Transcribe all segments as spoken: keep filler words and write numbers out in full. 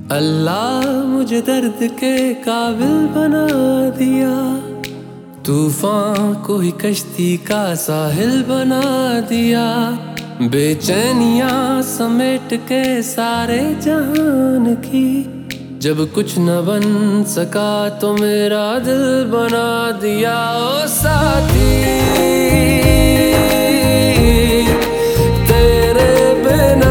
अल्लाह मुझे दर्द के काबिल बना दिया, तूफान को ही कश्ती का साहिल बना दिया। बेचैनियां समेट के सारे जहान की, जब कुछ न बन सका तो मेरा दिल बना दिया। ओ साथी तेरे बिना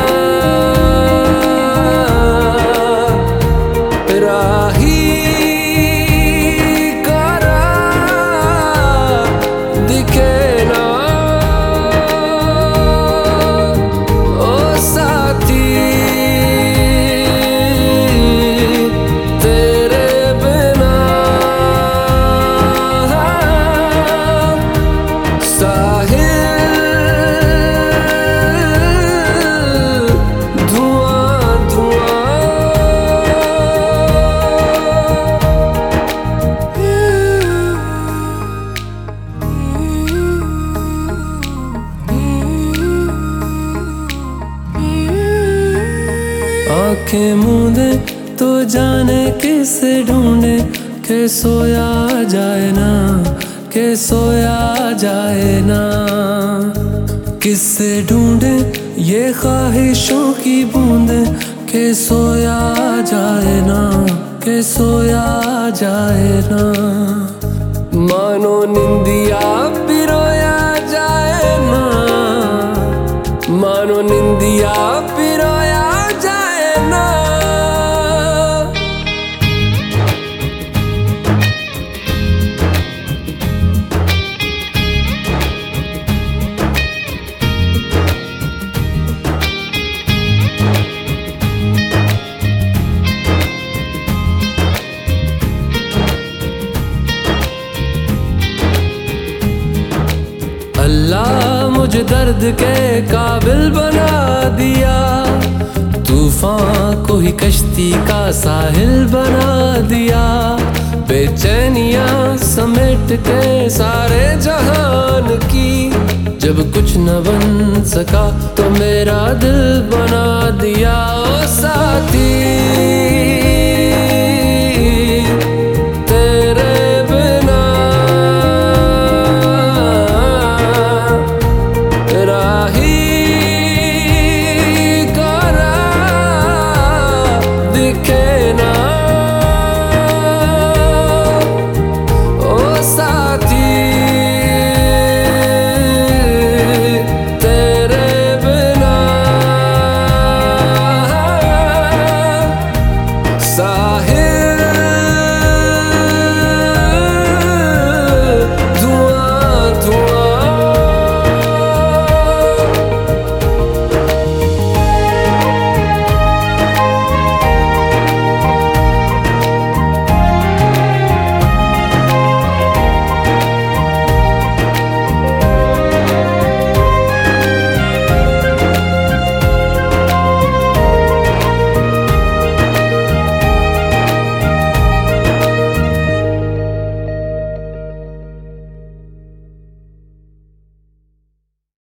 राही करा दिखे ना। ओ साथी तेरे बिना साहिल धुआं धुआं। आंखें मूंदे तो जाने किसे ढूंढे, के सोया जाए ना, के सोया जाए ना। किससे ढूंढे ये ख्वाहिशों की बूंदे, के सोया जाए ना, के सोया जाए ना। मानो निंदिया पिरोया जाए ना, मानो निंदिया पिरोया जाए ना। अल्लाह मुझे दर्द के काबिल बना दिया, तूफान को ही कश्ती का साहिल बना दिया। बेचैनियां समेट के सारे जहान की, जब कुछ न बन सका तो मेरा दिल बना